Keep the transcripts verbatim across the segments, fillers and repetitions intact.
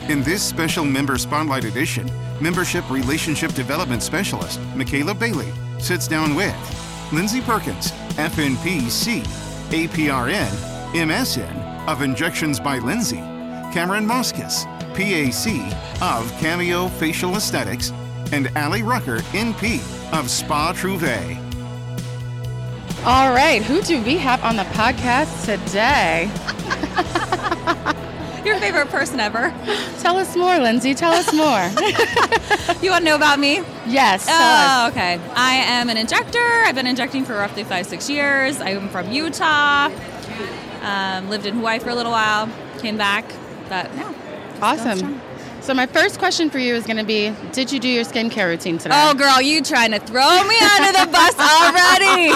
In this special Member Spotlight edition, Membership Relationship Development Specialist Michaela Bailey sits down with Lindsay Perkins, F N P C, A P R N, M S N of Injections by Lindsay, Cameron Moskis, P A C of Cameo Facial Aesthetics, and Allie Rucker, N P of Spa Trouvé. All right, who do we have on the podcast today? Your favorite person ever. Tell us more, Lindsay. Tell us more. You want to know about me? Yes. Tell Oh, us. okay. I am an injector. I've been injecting for roughly five, six years. I'm from Utah. Um, lived in Hawaii for a little while. Came back. But yeah. Awesome. So my first question for you is going to be, did you do your skincare routine today? Oh, girl, you trying to throw me under the bus already?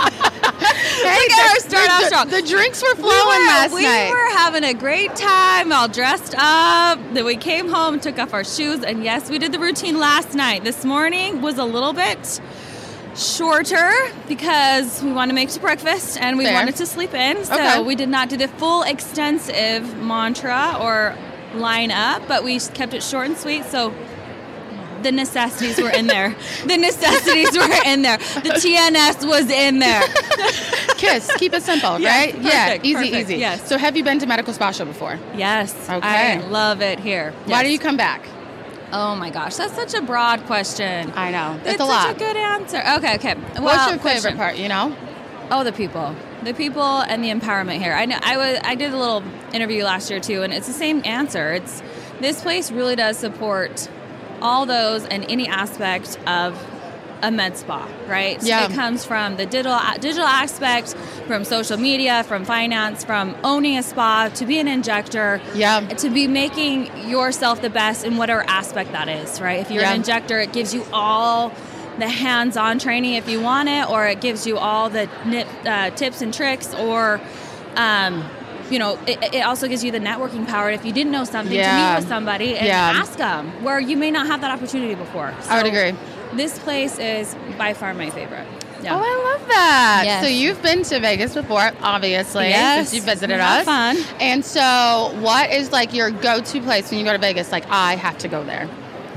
Hey, Look at her the, start the, off strong. The drinks were flowing we were, last we night. We were having a great time, all dressed up. Then we came home, took off our shoes, and yes, we did the routine last night. This morning was a little bit shorter because we wanted to make to breakfast and we Fair. wanted to sleep in. So Okay. we did not do the full extensive mantra or line up, but we kept it short and sweet. So the necessities were in there. The necessities were in there. The T N S was in there. Kiss. Keep it simple, Yes, right? yeah. perfect, Easy, perfect, easy. yes. So have you been to Medical Spa Show before? Yes. Okay. I love it here. Why Yes. do you come back? Oh my gosh, that's such a broad question. I know. It's, It's a lot. such a good answer. Okay, okay. What's Well, your favorite question. part, you know? Oh, the people, the people, and the empowerment here. I know. I was. I did a little interview last year too, and it's the same answer. It's this place really does support all those and any aspect of a med spa, right? So Yeah. it comes from the digital digital aspect, from social media, from finance, from owning a spa, to be an injector, Yeah. to be making yourself the best in whatever aspect that is, right? If you're Yeah. an injector, it gives you all the hands-on training if you want it, or it gives you all the nip, uh, tips and tricks, or um, you know, it, it also gives you the networking power if you didn't know something Yeah. to meet with somebody and Yeah. ask them, where you may not have that opportunity before. I would So agree. This place is by far my favorite. Yeah. Oh, I love that. Yes. So you've been to Vegas before, obviously, Yes. since you visited Have us. fun. And so what is like your go-to place when you go to Vegas? Like, I have to go there.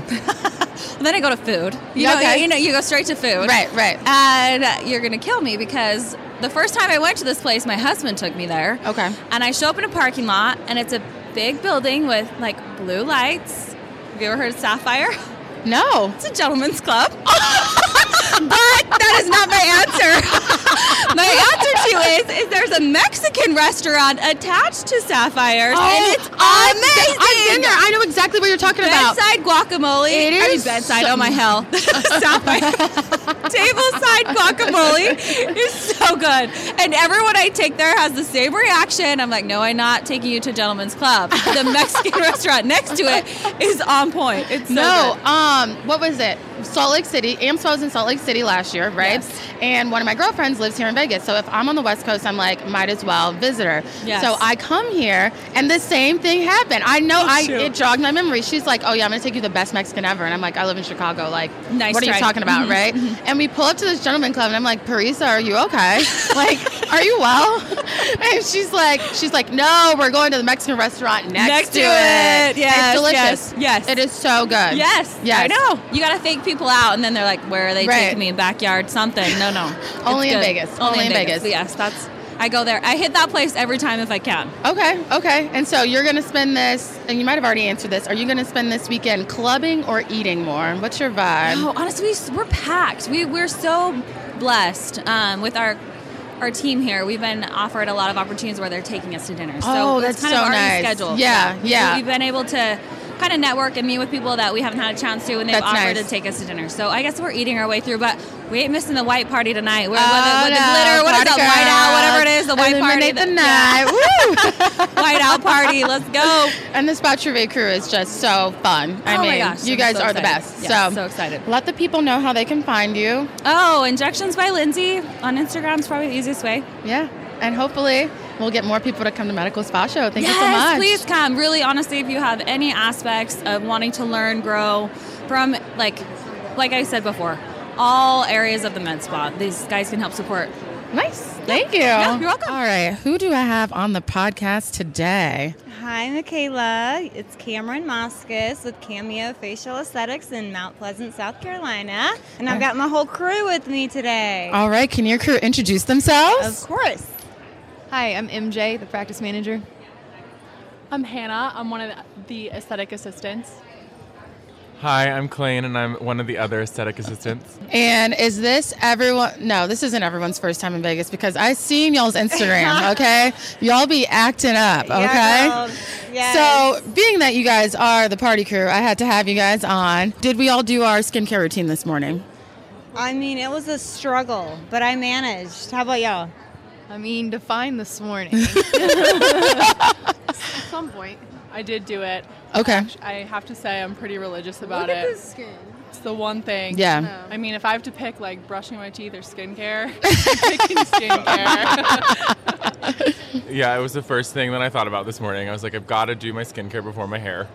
Then I go to food. You Yeah, know, okay. you, you know, you go straight to food. Right, right. And you're gonna kill me because the first time I went to this place, my husband took me there. Okay. And I show up in a parking lot, and it's a big building with like blue lights. Have you ever heard of Sapphire? No. It's a gentleman's club. But that is not my answer. My answer to you is, is there's a Mexican restaurant attached to Sapphire's, and it's I've been- amazing. I've been there. I know exactly what you're talking about. Bedside guacamole. It I mean, is bedside. so- Oh my hell. Sapphire. Tableside guacamole is so good. And everyone I take there has the same reaction. I'm like, no, I'm not taking you to Gentleman's Club. The Mexican restaurant next to it is on point. It's so No, good. um, what was it? Salt Lake City. AMSPA was in Salt Lake City last year, right? Yes. And one of my girlfriends lives here in Vegas. So if I'm on the West Coast, I'm like, might as well visit her. Yes. So I come here, and the same thing happened. I know I shoot. it jogged my memory. She's like, oh, yeah, I'm going to take you to the best Mexican ever. And I'm like, I live in Chicago. Like, Nice what are try. you talking about, Mhm, right? And we pull up to this gentleman club, and I'm like, Parisa, are you okay? Like, are you well? And she's like, she's like, no, we're going to the Mexican restaurant next, Next to it. it. Yes, It's delicious. yes, yes. It is so good. Yes, Yes. I know. You got to fake people out, and then they're like, where are they Right. taking me? Backyard, something. No, no. It's Only in good. Vegas. Only in Vegas. But yes, that's, I go there. I hit that place every time if I can. Okay, okay. And so you're going to spend this, and you might have already answered this, are you going to spend this weekend clubbing or eating more? What's your vibe? No, honestly, we, we're packed. We, we're so blessed um, with our our team here. We've been offered a lot of opportunities where they're taking us to dinner. So Oh, it's that's kind so of already nice. scheduled. Yeah, yeah. So we've been able to kind of network and meet with people that we haven't had a chance to, and they've That's offered nice. to take us to dinner. So I guess we're eating our way through, but we ain't missing the white party tonight. We're with, Oh, the, with no, the glitter. What is party that? White out, whatever it is. The white party. Illuminate the that- night. Woo! yeah. White out party. Let's go. And the Spa Trouvé crew is just so fun. I oh mean, my gosh. you I'm guys so are the excited. best. Yeah, so, so excited. let the people know how they can find you. Oh, Injections by Lindsay on Instagram is probably the easiest way. Yeah. And hopefully we'll get more people to come to Medical Spa Show. Thank yes, you so much. please come. Really, honestly, if you have any aspects of wanting to learn, grow from, like, like I said before, all areas of the med spa, these guys can help support. Nice. Thank you. Yeah, you're welcome. All right. Who do I have on the podcast today? Hi, Michaela. It's Cameron Moskis with Cameo Facial Aesthetics in Mount Pleasant, South Carolina. And I've got my whole crew with me today. All right. Can your crew introduce themselves? Of course. Hi, I'm M J, the practice manager. I'm Hannah. I'm one of the aesthetic assistants. Hi, I'm Clayne, and I'm one of the other aesthetic assistants. And is this everyone? No, this isn't everyone's first time in Vegas because I seen y'all's Instagram, okay? Y'all be acting up, okay? Yeah, girl. Yes. So, being that you guys are the party crew, I had to have you guys on. Did we all do our skincare routine this morning? I mean, it was a struggle, but I managed. How about y'all? I mean, define this morning. At some point. I did do it. Okay. I have to say I'm pretty religious about Look at it. the skin. It's the one thing. Yeah. I mean, if I have to pick like brushing my teeth or skincare, I'm picking skincare. Yeah, it was the first thing that I thought about this morning. I was like, I've got to do my skincare before my hair.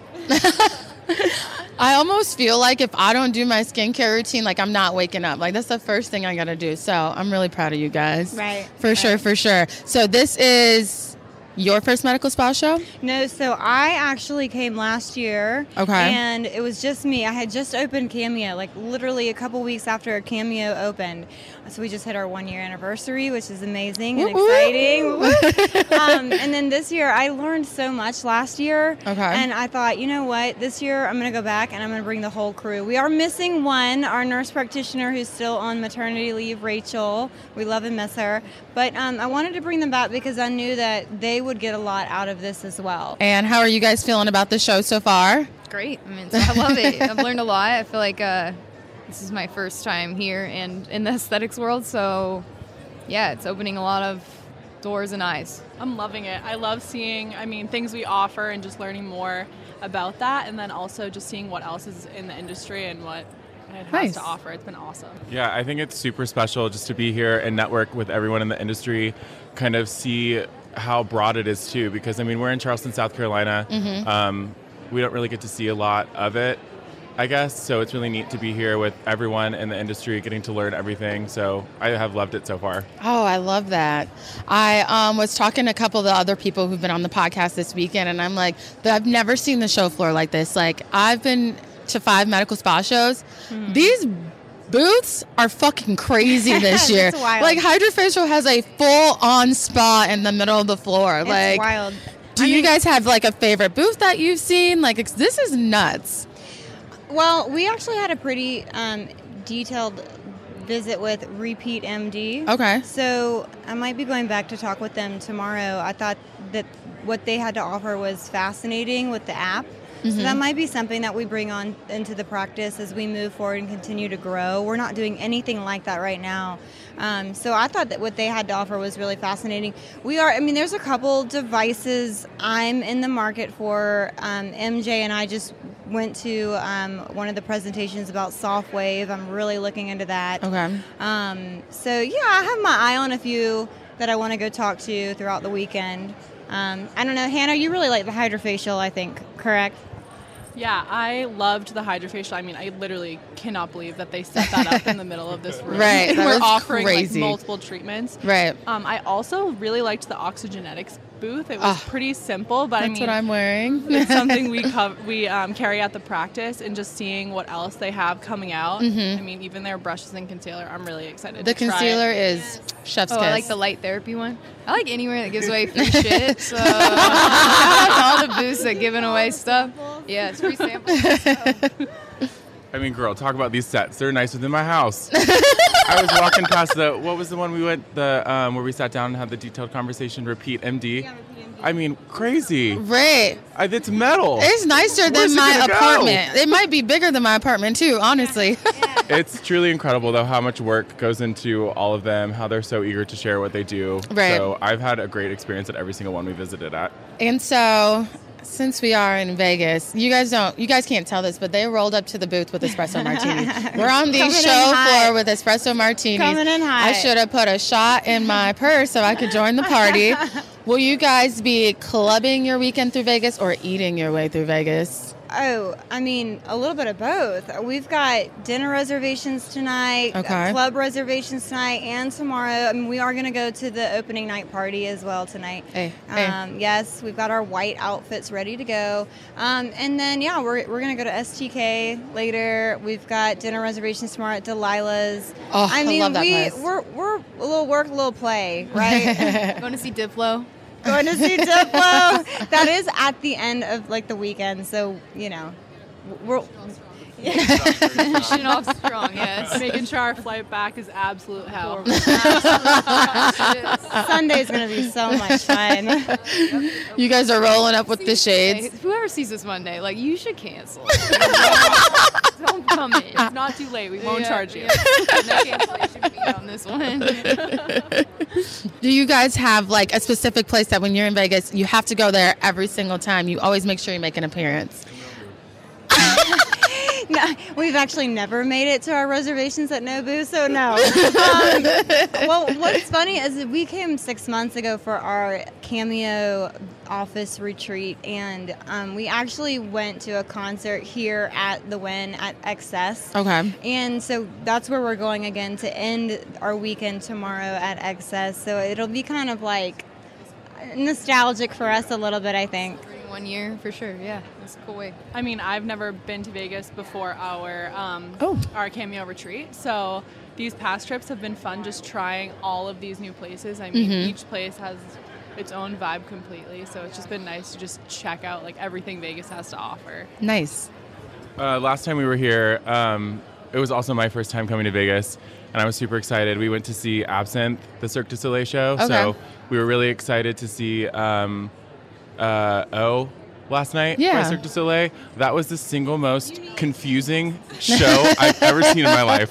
I almost feel like if I don't do my skincare routine, like I'm not waking up. Like that's the first thing I got to do. So I'm really proud of you guys. Right. For right. sure, for sure. So this is your first medical spa show? No, so I actually came last year. Okay. And it was just me. I had just opened Cameo, like literally a couple weeks after Cameo opened. So we just hit our one year anniversary, which is amazing and Woo-woo. exciting. um, and then this year, I learned so much last year. Okay. And I thought, you know what? This year, I'm going to go back and I'm going to bring the whole crew. We are missing one, our nurse practitioner who's still on maternity leave, Rachel. We love and miss her. But um, I wanted to bring them back because I knew that they would get a lot out of this as well. And how are you guys feeling about the show so far? Great. I mean, so I love it. I've learned a lot. I feel like uh, this is my first time here and in the aesthetics world. So, yeah, it's opening a lot of doors and eyes. I'm loving it. I love seeing, I mean, things we offer and just learning more about that. And then also just seeing what else is in the industry and what it has Nice. to offer. It's been awesome. Yeah, I think it's super special just to be here and network with everyone in the industry, kind of see how broad it is too, because I mean, we're in Charleston, South Carolina. Mm-hmm. Um, we don't really get to see a lot of it, I guess. So it's really neat to be here with everyone in the industry, getting to learn everything. So I have loved it so far. Oh, I love that. I um, was talking to a couple of the other people who've been on the podcast this weekend, and I'm like, I've never seen the show floor like this. Like, I've been to five medical spa shows. Hmm. These booths are fucking crazy this year. It's wild. Like, Hydrofacial has a full-on spa in the middle of the floor. It's like, wild. do I you mean- guys have like a favorite booth that you've seen? Like, it's, this is nuts. Well, we actually had a pretty um, detailed visit with Repeat M D. Okay. So I might be going back to talk with them tomorrow. I thought that what they had to offer was fascinating with the app. So that might be something that we bring on into the practice as we move forward and continue to grow. We're not doing anything like that right now. Um, so I thought that what they had to offer was really fascinating. We are, I mean, there's a couple devices I'm in the market for. Um, M J and I just went to um, one of the presentations about SoftWave. I'm really looking into that. Okay. Um, so yeah, I have my eye on a few that I want to go talk to throughout the weekend. Um, I don't know, Hannah, you really like the Hydrofacial, I think, correct? Yeah, I loved the Hydrofacial. I mean, I literally cannot believe that they set that up in the middle of this room. Right, that We're was offering crazy. like multiple treatments. Right. Um, I also really liked the Oxygenetics booth. It was Ah, pretty simple, but I That's mean, what I'm wearing. it's something we co- we um, carry at the practice, and just seeing what else they have coming out. I mean, even their brushes and concealer. I'm really excited. Mm-hmm. The to try concealer it. is chef's Oh, kiss. I like the light therapy one. I like anywhere that gives away free shit. So shout out to all the booths that giving away stuff. Yeah, it's free samples. I mean, girl, talk about these sets. They're nicer than my house. I was walking past the, what was the one we went, the um, where we sat down and had the detailed conversation, Repeat M D. I mean, crazy. Right. I, it's metal. It's nicer Where's than it my gonna go? apartment. It might be bigger than my apartment too, honestly. It's truly incredible, though, how much work goes into all of them, how they're so eager to share what they do. Right. So I've had a great experience at every single one we visited at. And so, since we are in Vegas, you guys don't, you guys can't tell this, but they rolled up to the booth with espresso martinis. We're on the Coming in show hot. floor with espresso martinis. Coming in hot. I should have put a shot in my purse so I could join the party. Will you guys be clubbing your weekend through Vegas or eating your way through Vegas? Oh, I mean, a little bit of both. We've got dinner reservations tonight, Okay. club reservations tonight, and tomorrow. I mean, we are going to go to the opening night party as well tonight. Hey, hey. Um, yes, we've got our white outfits ready to go. Um, and then, yeah, we're, we're going to go to S T K later. We've got dinner reservations tomorrow at Delilah's. Oh, I mean, love that we, place. We're, we're a little work, a little play, right? Going to see Diplo. Going to see Diplo. That is at the end of like the weekend, so you know, we're Finishing off strong, yes. Making sure our flight back is absolute hell. Sunday's gonna be so much fun. You guys are rolling up with the shades. Whoever sees this Monday, like, you should cancel. Don't come in. It's not too late. We won't Yeah, charge you. yeah. No cancellation fee on this one. Do you guys have like a specific place that when you're in Vegas, you have to go there every single time? You always make sure you make an appearance. No, we've actually never made it to our reservations at Nobu, so no. Um, well, what's funny is that we came six months ago for our Cameo office retreat, and um, we actually went to a concert here at the Wynn at Excess. Okay. And so that's where we're going again to end our weekend tomorrow at Excess. So it'll be kind of like nostalgic for us a little bit, I think. One year, for sure, yeah. That's a cool way. I mean, I've never been to Vegas before our um, Oh. our Cameo retreat, so these past trips have been fun. Just trying all of these new places. I mean, Mhm. each place has its own vibe completely, so it's just been nice to just check out like everything Vegas has to offer. Nice. Uh, last time we were here, um, it was also my first time coming to Vegas, and I was super excited. We went to see Absinthe, the Cirque du Soleil show, Okay. so we were really excited to see um, uh, O last night by Yeah. Cirque du Soleil. That was the single most confusing show I've ever seen in my life.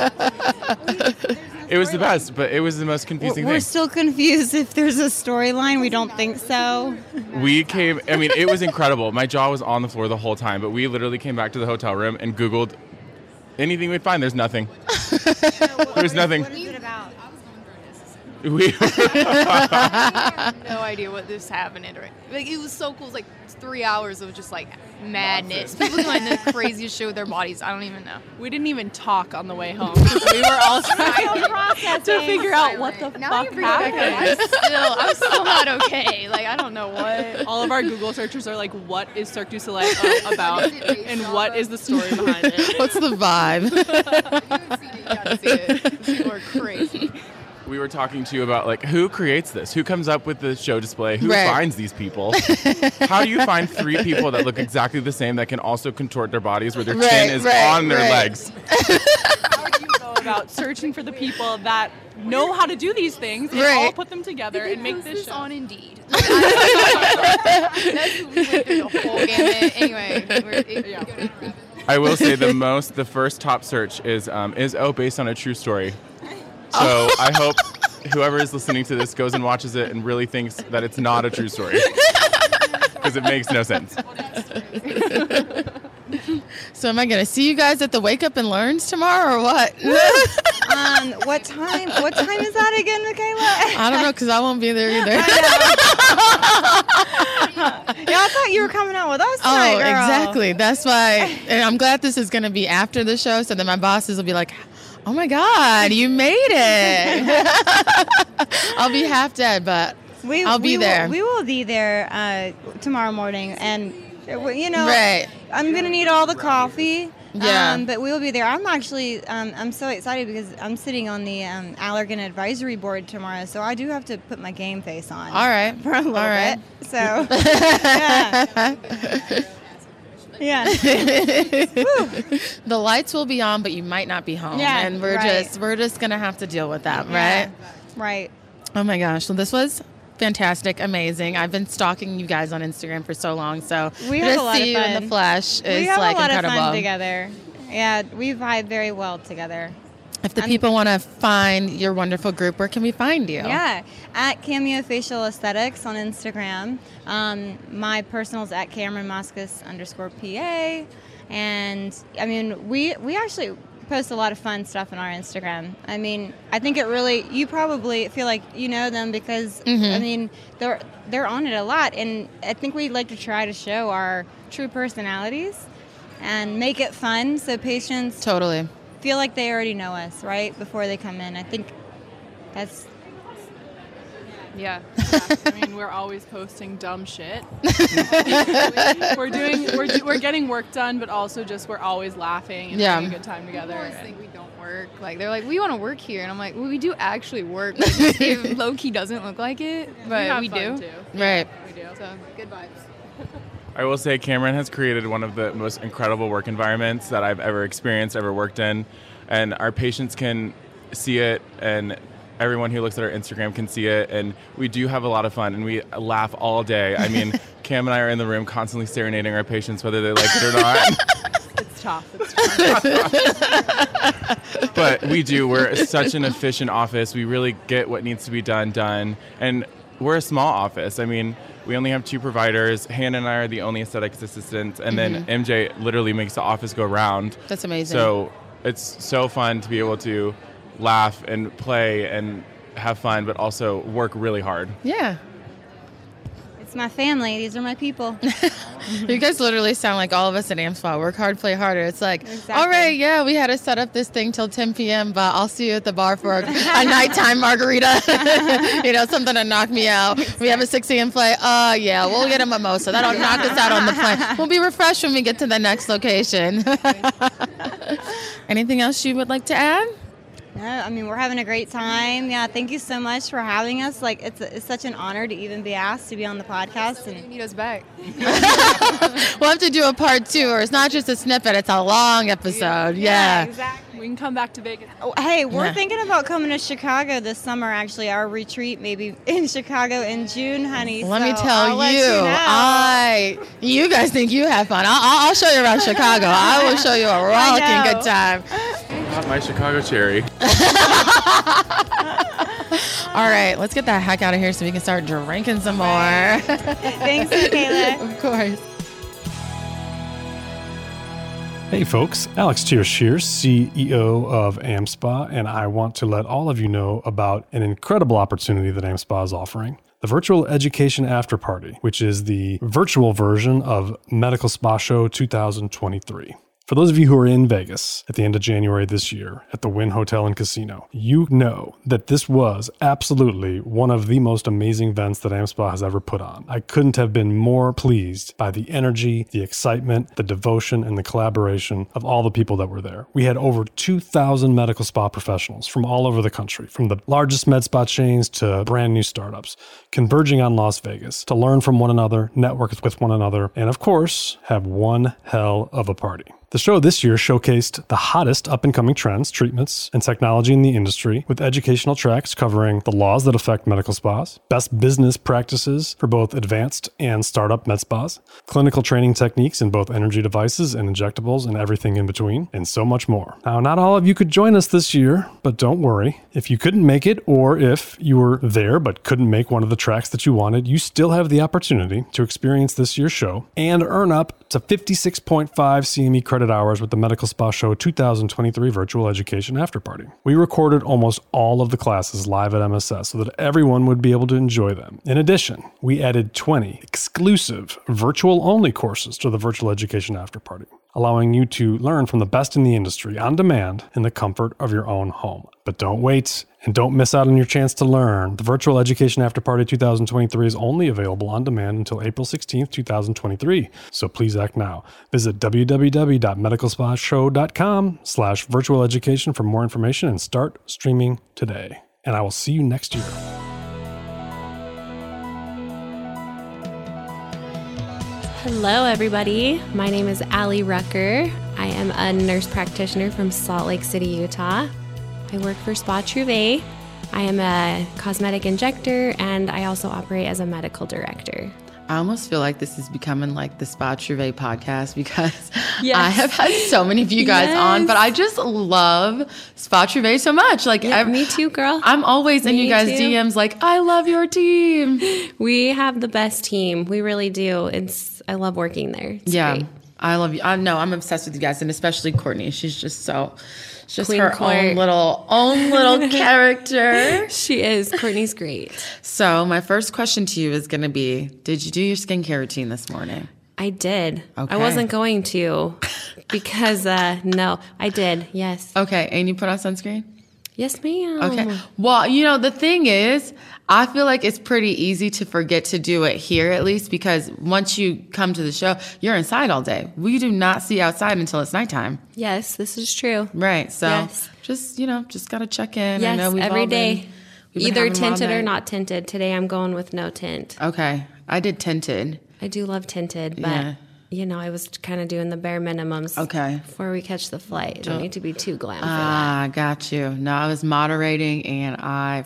It was the best, but it was the most confusing We're thing. still confused if there's a storyline. We don't think so. We came, I mean, it was incredible. My jaw was on the floor the whole time, but we literally came back to the hotel room and Googled anything we'd find. There's nothing. There's nothing. What is it about? We I have no idea what this happened. Right? Like, it was so cool. It was like three hours of just like madness. People doing the craziest shit with their bodies. I don't even know. We didn't even talk on the way home. 'Cause we were all trying to figure out what the Now fuck you bring it back happened. up. I'm still, I'm still not okay. Like, I don't know what. All of our Google searchers are like, what is Cirque du Soleil uh, about? And what is the story behind it? What's the vibe? You gotta see it. People are crazy. we were talking to you about like who creates this, who comes up with the show display, who Right. finds these people. How do you find three people that look exactly the same that can also contort their bodies where their Right, chin is right, on their right. legs? How do you go about searching for the people that know how to do these things and Right. all put them together and make Post this this show? on Indeed. Like, I- That's we went through the whole gamut. Anyway, we're, it, Yeah. we go down a rabbit. I will say the most, the first top search is um, is O based on a true story. So I hope whoever is listening to this goes and watches it and really thinks that it's not a true story. Because it makes no sense. So am I going to see you guys at the Wake Up and Learns tomorrow or what? Um, what time? What time is that again, Michaela? I don't know because I won't be there either. Yeah, I thought you were coming out with us tonight, Oh, girl. exactly. That's why. And I'm glad this is going to be after the show so that my bosses will be like, oh my God, you made it. I'll be half dead, but We, I'll be we there. Will, we will be there uh, tomorrow morning, and uh, you know, Right. I'm gonna need all the coffee. Yeah. Um, but we will be there. I'm actually, um, I'm so excited because I'm sitting on the um, Allergan Advisory Board tomorrow, so I do have to put my game face on. all right. For a little all right. bit. So, yeah. Yeah. The lights will be on, but you might not be home. Yeah, and we're right. just we're just gonna have to deal with that, Yeah. right? Right. Oh my gosh. So this was fantastic, amazing. I've been stalking you guys on Instagram for so long, so We to have a lot see of you in fun. the flesh is we have like a lot incredible. of fun together. Yeah, we vibe very well together. If the I'm- people want to find your wonderful group, where can we find you? Yeah, at Cameo Facial Aesthetics on Instagram. Um, my personal is at Cameron Moscus underscore P A. And I mean, we we actually post a lot of fun stuff on our Instagram. I mean, I think it really, you probably feel like you know them because, Mhm. I mean, they're they're on it a lot. And I think we like to try to show our true personalities. and make it fun so patients Totally. feel like they already know us, right, before they come in. I think that's... Yeah. I mean, we're always posting dumb shit. we're doing, we're, do, we're getting work done, but also just we're always laughing and Yeah. having a good time together. I always and- think we don't work. Like, they're like, we want to work here. And I'm like, well, we do actually work. Like, it low-key doesn't look like it, but have we, fun do. too. Right. We do. So, good vibes. I will say Cameron has created one of the most incredible work environments that I've ever experienced, ever worked in. And our patients can see it, and everyone who looks at our Instagram can see it. And we do have a lot of fun, and we laugh all day. I mean, Cam and I are in the room constantly serenading our patients, whether they like it or not. It's tough. It's tough. But we do. We're such an efficient office. We really get what needs to be done, done. And we're a small office. I mean, we only have two providers. Hannah and I are the only aesthetics assistants. And then M J literally makes the office go round. That's amazing. So it's so fun to be able to laugh and play and have fun, but also work really hard. Yeah. It's my family. These are my people. You guys literally sound like all of us at AmSpa. Work hard, play harder. It's like, Exactly. all right, yeah, we had to set up this thing till ten p.m., but I'll see you at the bar for a, a nighttime margarita. You know, something to knock me out. We have a six a.m. flight. Uh, yeah, we'll get a mimosa. That'll knock us out on the plane. We'll be refreshed when we get to the next location. Anything else you would like to add? No, I mean, we're having a great time. Yeah, thank you so much for having us. Like, it's it's such an honor to even be asked to be on the podcast. You And need us back. We'll have to do a part two, or it's not just a snippet, it's a long episode. Yeah. exactly. We can come back to Vegas. Oh, hey, we're Yeah. thinking about coming to Chicago this summer, actually. Our retreat maybe in Chicago in June, honey. Let me So tell I'll let you, know. I you guys think you have fun. I'll, I'll I'll show you around Chicago. I will show you a rollicking know. good time. Not my Chicago cherry. All right, let's get that heck out of here so we can start drinking some more. Thanks, Michaela. Of course. Hey folks, Alex Tiersch here, C E O of AmSpa, and I want to let all of you know about an incredible opportunity that AmSpa is offering. The Virtual Education After Party, which is the virtual version of Medical Spa Show two thousand twenty-three. For those of you who are in Vegas at the end of January this year at the Wynn Hotel and Casino, you know that this was absolutely one of the most amazing events that AmSpa has ever put on. I couldn't have been more pleased by the energy, the excitement, the devotion, and the collaboration of all the people that were there. We had over two thousand medical spa professionals from all over the country, from the largest med spa chains to brand new startups, converging on Las Vegas to learn from one another, network with one another, and of course, have one hell of a party. The show this year showcased the hottest up-and-coming trends, treatments, and technology in the industry, with educational tracks covering the laws that affect medical spas, best business practices for both advanced and startup med spas, clinical training techniques in both energy devices and injectables and everything in between, and so much more. Now, not all of you could join us this year, but don't worry. If you couldn't make it, or if you were there but couldn't make one of the tracks that you wanted, you still have the opportunity to experience this year's show and earn up to fifty-six point five C M E credit hours with the Medical Spa Show two thousand twenty-three Virtual Education After Party. We recorded almost all of the classes live at M S S so that everyone would be able to enjoy them. In addition, we added twenty exclusive virtual-only courses to the Virtual Education After Party, allowing you to learn from the best in the industry on demand in the comfort of your own home. But don't wait and don't miss out on your chance to learn. The Virtual Education After Party two thousand twenty-three is only available on demand until April sixteenth, two thousand twenty-three. So please act now. Visit w w w dot medical spa show dot com slash virtual education for more information and start streaming today. And I will see you next year. Hello, everybody. My name is Allie Rucker. I am a nurse practitioner from Salt Lake City, Utah. I work for Spa Trouvé. I am a cosmetic injector, and I also operate as a medical director. I almost feel like this is becoming like the Spa Trouvé podcast because Yes. I have had so many of you guys Yes. on, but I just love Spa Trouvé so much. Like, Yeah, I've- me too, girl. I'm always in Me you guys' too. D Ms like, I love your team. We have the best team. We really do. It's I love working there. It's Yeah. great. I love you. I know I'm obsessed with you guys, and especially Courtney. She's just so, she's just Queen her Court. own little, own little character. She is. Courtney's great. So my first question to you is going to be, did you do your skincare routine this morning? I did. Okay. I wasn't going to because, uh, no, I did. Yes. Okay. And you put on sunscreen? Yes, ma'am. Okay. Well, you know, the thing is, I feel like it's pretty easy to forget to do it here, at least, because once you come to the show, you're inside all day. We do not see outside until it's nighttime. Yes, this is true. Right. So Yes. just, you know, just got to check in. Yes, I know we've every all day. been, we've been Either having them all tinted or night. not tinted. Today I'm going with no tint. Okay. I did tinted. I do love tinted, but Yeah. you know, I was kind of doing the bare minimums. Okay. Before we catch the flight. Don't need to be too glam for Ah, got you. No, I was moderating and I,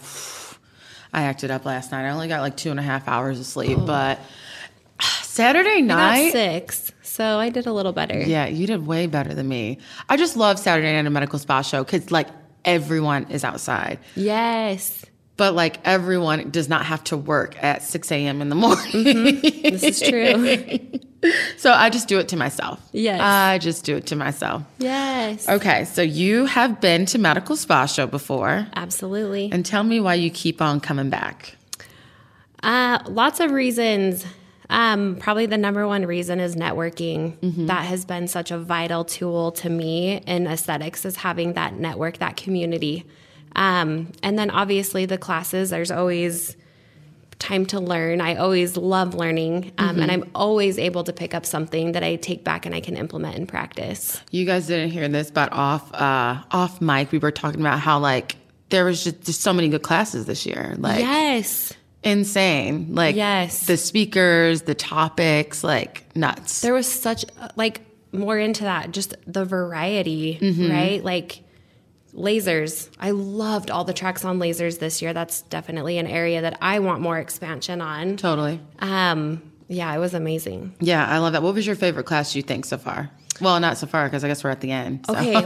I acted up last night. I only got like two and a half hours of sleep, but Saturday that. I night. got six, so I did a little better. Yeah, you did way better than me. I just love Saturday night at a medical spa show because like everyone is outside. Yes. But like everyone does not have to work at six a.m. in the morning. Mm-hmm. This is true. So I just do it to myself. Yes. I just do it to myself. Yes. Okay, so you have been to medical spa show before. Absolutely. And tell me why you keep on coming back. Uh, lots of reasons. Um, probably the number one reason is networking. Mm-hmm. That has been such a vital tool to me in aesthetics, is having that network, that community. Um, and then obviously the classes, there's always time to learn. I always love learning. Um, Mm-hmm. and I'm always able to pick up something that I take back and I can implement in practice. You guys didn't hear this, but off uh, off mic, we were talking about how like there was just, just so many good classes this year. Like Yes. insane. Like Yes. the speakers, the topics, like nuts. There was such, like, more into that, just the variety, Mm-hmm. right? Like, lasers. I loved all the tracks on lasers this year. That's definitely an area that I want more expansion on. Totally. Um, yeah, it was amazing. Yeah, I love that. What was your favorite class you think so far? Well, not so far because I guess we're at the end. So. Okay.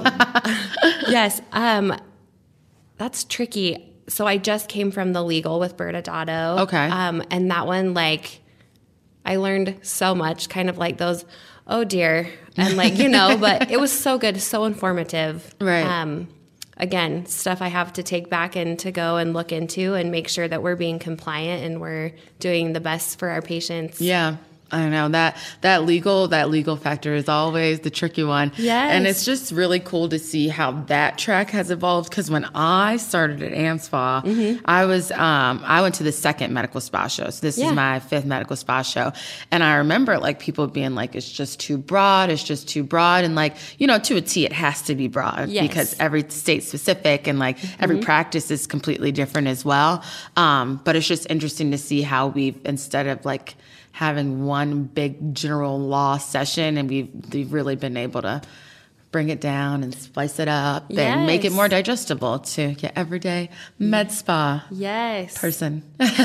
Yes. Um, that's tricky. So I just came from the legal with Berta Dotto. Okay. Um, and that one, like, I learned so much, kind of like those, oh dear, and like, you know, but it was so good, so informative. Right. Um, again, stuff I have to take back and to go and look into and make sure that we're being compliant and we're doing the best for our patients. Yeah. I know that that legal that legal factor is always the tricky one. Yes. And it's just really cool to see how that track has evolved. Because when I started at AmSpa, Mm-hmm. I was um, I went to the second medical spa show. So this Yeah. is my fifth medical spa show, and I remember like people being like, "It's just too broad. It's just too broad." And like you know, to a T, it has to be broad Yes. because every state specific and like every Mm-hmm. practice is completely different as well. Um, but it's just interesting to see how we've instead of like having one big general law session, and we've, we've really been able to bring it down and spice it up and make it Yes. more digestible to your everyday med spa Yes. person.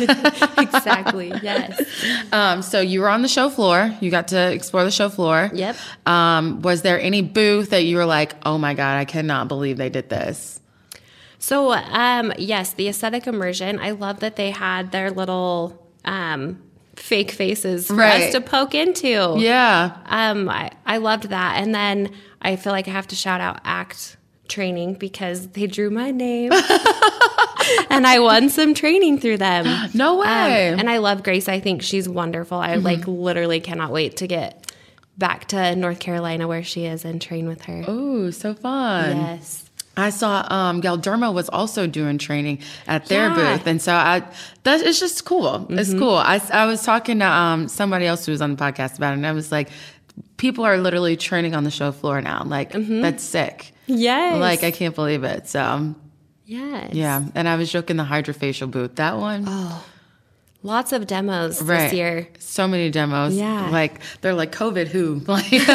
Exactly. Yes. Um, so you were on the show floor. You got to explore the show floor. Yep. Um, was there any booth that you were like, oh my God, I cannot believe they did this? So, um, yes, the aesthetic immersion. I love that they had their little um, fake faces for Right. us to poke into. Yeah. Um, I, I loved that. And then I feel like I have to shout out ACT training because they drew my name. And I won some training through them. No way. Um, and I love Grace. I think she's wonderful. I like literally cannot wait to get back to North Carolina where she is and train with her. Ooh, so fun. Yes. I saw um, Galderma was also doing training at their Yeah. booth, and so I that it's just cool. It's cool. I, I was talking to um, somebody else who was on the podcast about it, and I was like, people are literally training on the show floor now. Like that's sick. Yes. Like I can't believe it. So Yes. yeah, and I was joking the hydrofacial booth. That one. Lots of demos Right. this year. So many demos. Yeah. Like they're like COVID who? Like Who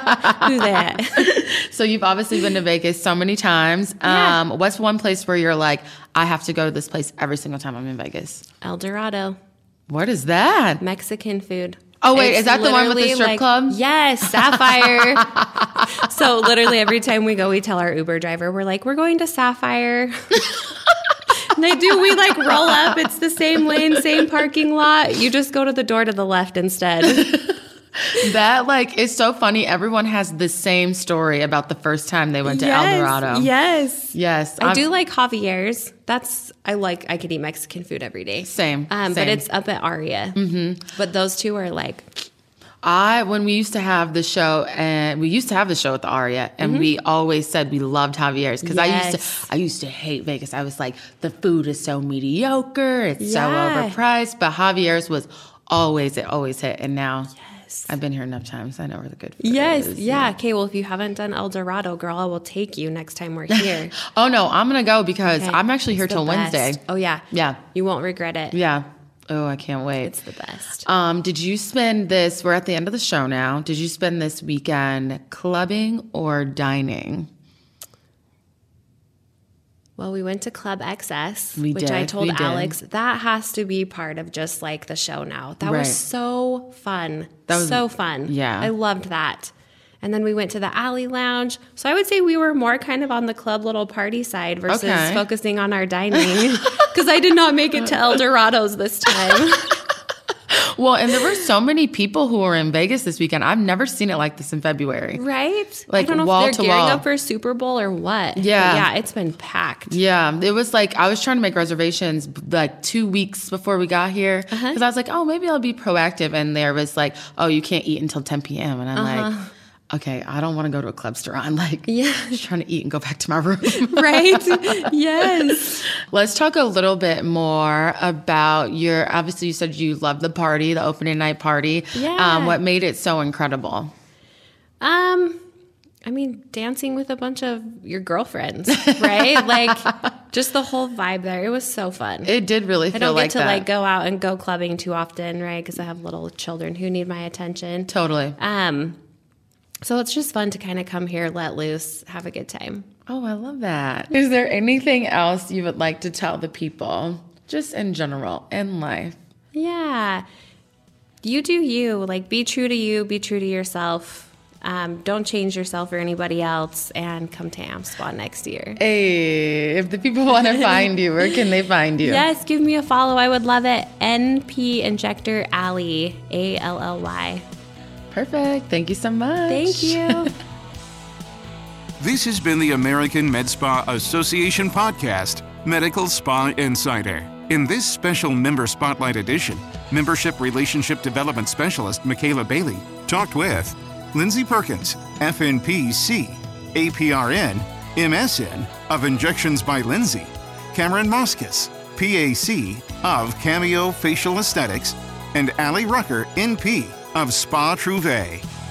that? so you've obviously been to Vegas so many times. Yeah. Um, what's one place where you're like, I have to go to this place every single time I'm in Vegas? El Dorado. What is that? Mexican food. Oh wait, It's is that the one with the literally strip like- club? Yes, Sapphire. So literally every time we go, we tell our Uber driver, we're like, we're going to Sapphire. And they do. We like roll up. It's the same lane, same parking lot. You just go to the door to the left instead. That like is so funny. Everyone has the same story about the first time they went to El Dorado. Yes. Yes, I I'm- do like Javier's. That's, I like, I could eat Mexican food every day. Same, Um, same. But it's up at Aria. Mm-hmm. But those two are like, I when we used to have the show, and we used to have the show at the Aria, and mm-hmm. we always said we loved Javier's because yes. I used to I used to hate Vegas. I was like, the food is so mediocre, it's yeah. so overpriced. But Javier's was always it always hit, and now yes. I've been here enough times. I know where the good food yes. is. Yeah. Okay. Yeah. Well, if you haven't done El Dorado, girl, I will take you next time we're here. Oh no, I'm gonna go because okay. I'm actually here it's till Wednesday. Oh yeah. Yeah. You won't regret it. Yeah. Oh, I can't wait. It's the best. Um, did you spend this, we're at the end of the show now, did you spend this weekend clubbing or dining? Well, we went to Club X S, we which did. I told we Alex, did. that has to be part of just like the show now. That right. was so fun. That was so fun. Yeah. I loved that. And then we went to the Alley Lounge. So I would say we were more kind of on the club little party side versus okay. focusing on our dining. Because I did not make it to El Dorado's this time. Well, and there were so many people who were in Vegas this weekend. I've never seen it like this in February. Right? Like I don't know wall if to they're gearing wall. up for Super Bowl or what. Yeah. But yeah, it's been packed. Yeah. It was like, I was trying to make reservations like two weeks before we got here. Because uh-huh. I was like, oh, maybe I'll be proactive. And there was like, oh, you can't eat until ten p.m. And I'm uh-huh. like, okay, I don't want to go to a club store. I'm like, yeah, just trying to eat and go back to my room. Right? Yes. Let's talk a little bit more about your, obviously you said you loved the party, the opening night party. Yeah. Um, what made it so incredible? Um, I mean, dancing with a bunch of your girlfriends, right? Like just the whole vibe there. It was so fun. It did really feel like that. I don't get to like go out and go clubbing too often, right? Because I have little children who need my attention. Totally. Um, So it's just fun to kind of come here, let loose, have a good time. Oh, I love that. Is there anything else you would like to tell the people, just in general, in life? Yeah. You do you. Like, be true to you. Be true to yourself. Um, don't change yourself or anybody else, and come to AmSpa next year. Hey, if the people want to find you, where can they find you? Yes, give me a follow. I would love it. N P Injector Alley, A L L Y. Perfect. Thank you so much. Thank you. This has been the American Med Spa Association podcast, Medical Spa Insider. In this special Member Spotlight edition, Membership Relationship Development Specialist Michaela Bailey talked with Lindsay Perkins, F N P C, A P R N, M S N of Injections by Lindsay, Cameron Moskis, P A C of Cameo Facial Aesthetics, and Ali Rucker, N P of Spa Trouvé.